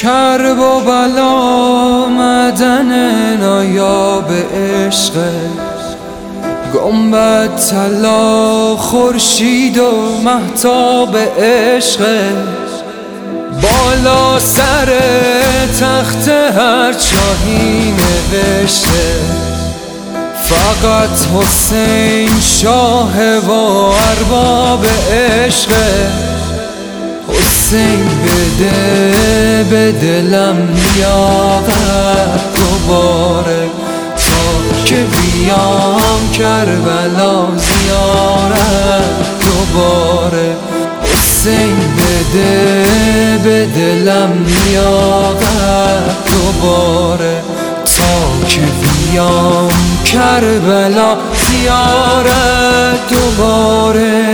کرب و بلا آمدن نایاب عشق، گنبد طلا خورشید و مهتاب عشق. بالا سر تخت هر شاهی نوشته، فقط حسین شاه و ارباب عشق. حسین بده به دلم لیاقت دوباره، تا که بیام کربلا زیارت دوباره. حسین بده به دلم لیاقت دوباره، تا که بیام کربلا زیارت دوباره.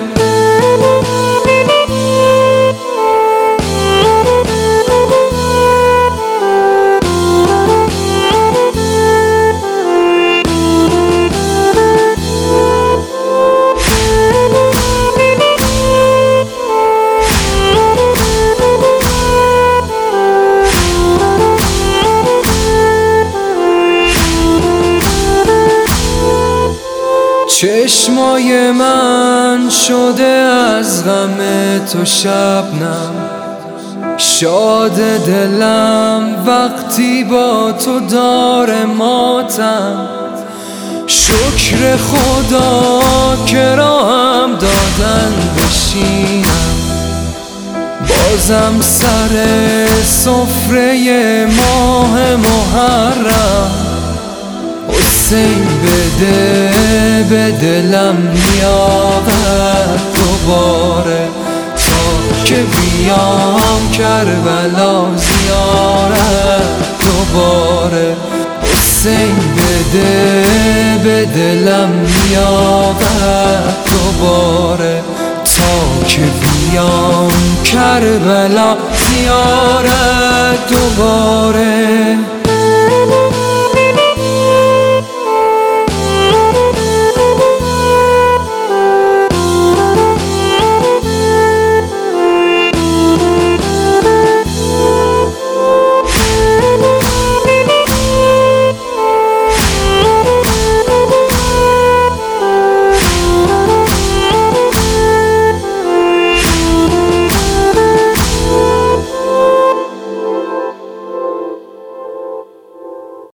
چشمای من شده از غم تو شبنم، شاد دلم وقتی با تو داره ماتم. شکر خدا که راهم دادن بشینم، بازم سر سفره ماه محرم. حسین بده به دلم لیاقت دوباره، تا که بیام کربلا زیارت دوباره. حسین بده به دلم لیاقت دوباره، تا که بیام کربلا زیارت دوباره.